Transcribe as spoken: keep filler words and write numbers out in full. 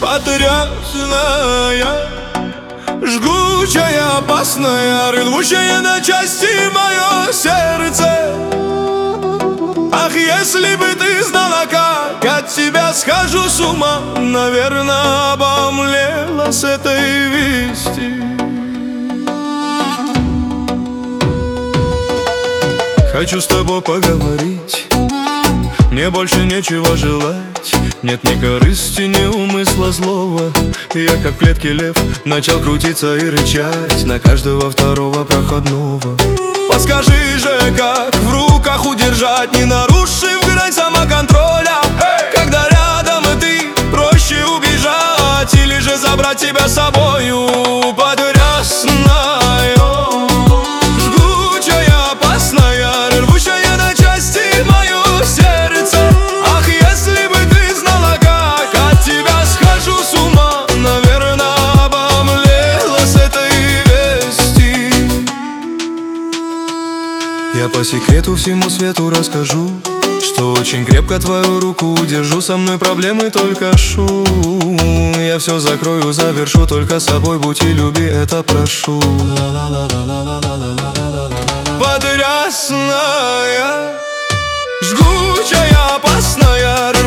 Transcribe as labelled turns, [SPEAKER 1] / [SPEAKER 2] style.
[SPEAKER 1] потрясная, жгучая, опасная, рвущая на части мое сердце. Ах, если бы ты знала, как от тебя схожу с ума, наверное, обомлела с этой вести. Хочу с тобой поговорить, мне больше нечего желать. Нет ни корысти, ни умысла злого. Я как в клетке лев начал крутиться и рычать на каждого второго проходного. Подскажи же, как в руках удержать, не нарушив грань самоконтроля, hey! Когда рядом и ты, проще убежать или же забрать тебя с собою. Потрясная, жгучая, опасная, рвущая на части мое сердце. Ах, если бы ты знала, как от тебя схожу с ума, наверное, обомлела с этой вести. Я по секрету всему свету расскажу, что очень крепко твою руку удержу. Со мной проблемы только шум. Я все закрою, завершу, только собой будь и люби, это прошу. Потрясная, жгучая, опасная,